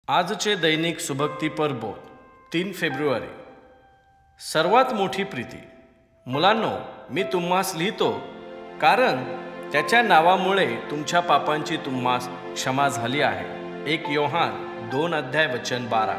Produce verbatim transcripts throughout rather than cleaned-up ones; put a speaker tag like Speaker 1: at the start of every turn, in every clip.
Speaker 1: आजचे दैनिक सुभक्तीपर बोध तीन फेब्रुवारी. सर्वात मोठी प्रीती. मुलांनो, मी तुम्हास लिहितो कारण त्याच्या नावामुळे तुमच्या पापांची तुम्हास क्षमा झाली आहे. एक योहान दोन अध्याय वचन बारा.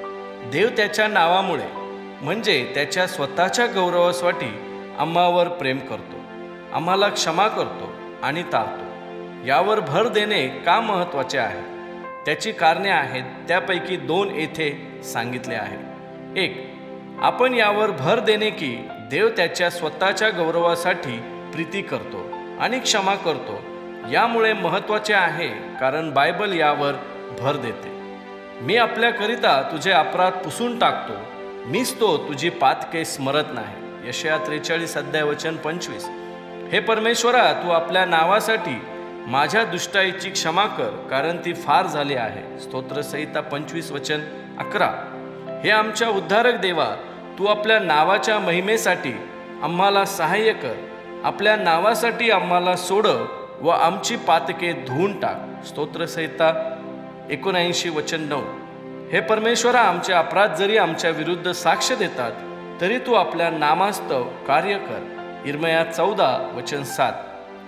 Speaker 1: देव त्याच्या नावामुळे म्हणजे त्याच्या स्वतःच्या गौरवासाठी आम्हावर प्रेम करतो, आम्हाला क्षमा करतो आणि तारतो. यावर भर देणे का महत्त्वाचे आहे? त्याची कारणे आहेत, त्यापैकी दोन येथे सांगितले आहे. एक, आपण यावर भर देणे की देव त्याच्या स्वतःच्या गौरवासाठी प्रीती करतो आणि क्षमा करतो. यामुळे महत्त्वाचे आहे कारण बायबल यावर भर देते. मी आपल्याकरिता तुझे अपराध पुसून टाकतो, मीच तो तुझी पातके स्मरत नाही. यशाया त्रेचाळीस अध्याय वचन पंचवीस. हे परमेश्वरा, तू आपल्या नावासाठी माझ्या दुष्टाईची क्षमा कर, कारण ती फार झाली आहे. स्तोत्रसंहिता पंचवीस वचन अकरा. हे आमच्या उद्धारक देवा, तू आपल्या नावाच्या महिमेसाठी आम्हाला सहाय्य कर. आपल्या नावासाठी आम्हाला सोडव व आमची पातके धुवून टाक. स्तोत्रसंहिता एकोणऐंशी वचन नऊ. हे परमेश्वरा, आमचे अपराध जरी आमच्या विरुद्ध साक्ष देतात, तरी तू आपल्या नामास्तव कार्य कर. इर्मया चौदा वचन सात.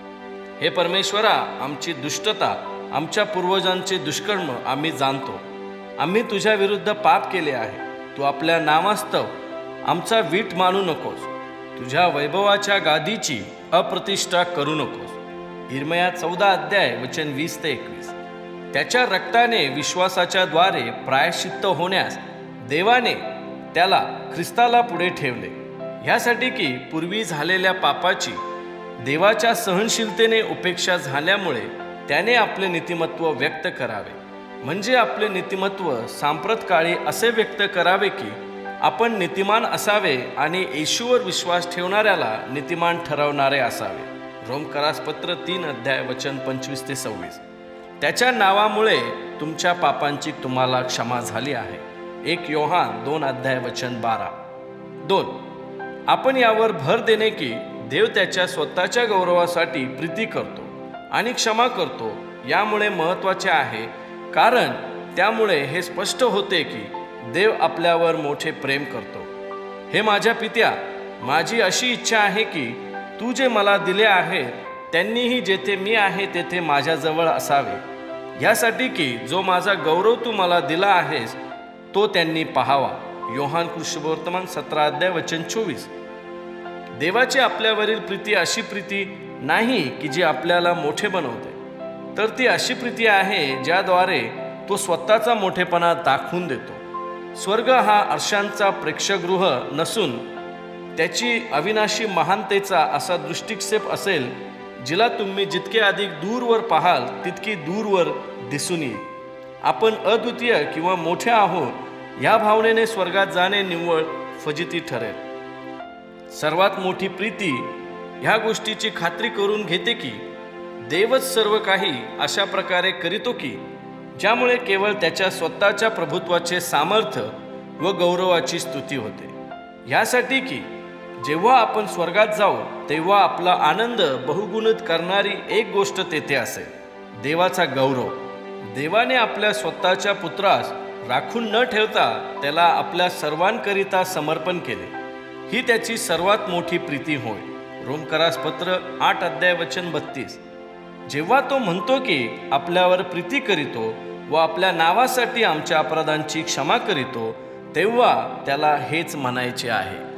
Speaker 1: हे परमेश्वरा, आमची दुष्टता, आमच्या पूर्वजांचे दुष्कर्म आम्ही जाणतो. आम्ही तुझ्या विरुद्ध पाप केले आहे. तू आपल्या नामास्तव आमचा वीट मानू नकोस. तुझ्या वैभवाच्या गादीची अप्रतिष्ठा करू नकोस. इर्मया चौदा अध्याय वचन वीस ते एकवीस. त्याच्या रक्ताने विश्वासाच्या द्वारे प्रायश्चित्त होण्यास देवाने त्याला ख्रिस्ताला पुढे ठेवले, ह्यासाठी की पूर्वी झालेल्या पापाची देवाच्या सहनशीलतेने उपेक्षा झाल्यामुळे त्याने आपले नीतिमत्व व्यक्त करावे. म्हणजे आपले नीतिमत्व सांप्रतकाळी असे व्यक्त करावे की आपण नीतिमान असावे आणि येशूवर विश्वास ठेवणाऱ्याला नीतिमान ठरवणारे असावे. रोमकरासपत्र तीन अध्याय वचन पंचवीस ते सव्वीस. त्याच्या नावामुळे तुमच्या पापांची तुम्हाला क्षमा झाली आहे. एक योहान दोन अध्याय वचन बारा. दोन, आपण यावर भर देणे की देव त्याच्या स्वतःच्या गौरवासाठी प्रीती करतो आणि क्षमा करतो. यामुळे महत्त्वाचे आहे कारण त्यामुळे हे स्पष्ट होते की देव आपल्यावर मोठे प्रेम करतो. हे माझ्या पित्या, माझी अशी इच्छा आहे की तू जे मला दिले आहे त्यांनीही जेथे मी आहे तेथे माझ्याजवळ असावे, यासाठी की जो माझा गौरव तू मला दिला आहेस तो त्यांनी पाहावा. योहान कृष्णवर्तमान सतरा अध्याय वचन चोवीस. देवाची आपल्यावरील प्रीती अशी प्रीती नाही की जी आपल्याला मोठे बनवते, तर ती अशी प्रीती आहे ज्याद्वारे तो स्वतःचा मोठेपणा दाखवून देतो. स्वर्ग हा अर्शांचा प्रेक्षगृह नसून त्याची अविनाशी महानतेचा असा दृष्टिक्षेप असेल, जिला तुम्ही जितके अधिक दूरवर पाहाल तितकी दूरवर दिसून येईल. आपण अद्वितीय किंवा मोठे आहोत ह्या भावनेने स्वर्गात जाणे निव्वळ फजिती ठरेल. सर्वात मोठी प्रीती ह्या गोष्टीची खात्री करून घेते की देवच सर्व काही अशा प्रकारे करीतो की ज्यामुळे केवळ त्याच्या स्वतःच्या प्रभुत्वाचे सामर्थ्य व गौरवाची स्तुती होते. ह्यासाठी की जेव्हा आपण स्वर्गात जाऊ तेव्हा आपला आनंद बहुगुणित करणारी एक गोष्ट तेथे असेल, देवाचा गौरव. देवाने आपल्या स्वतःच्या पुत्रास राखून न ठेवता त्याला आपल्या सर्वांकरिता समर्पण केले. ही त्याची सर्वात मोठी प्रीती होय. रोमकरासपत्र आठ अध्याय वचन बत्तीस. जेव्हा तो म्हणतो की आपल्यावर प्रीती करीतो व आपल्या नावासाठी आमच्या अपराधांची क्षमा करीतो, तेव्हा त्याला हेच म्हणायचे आहे.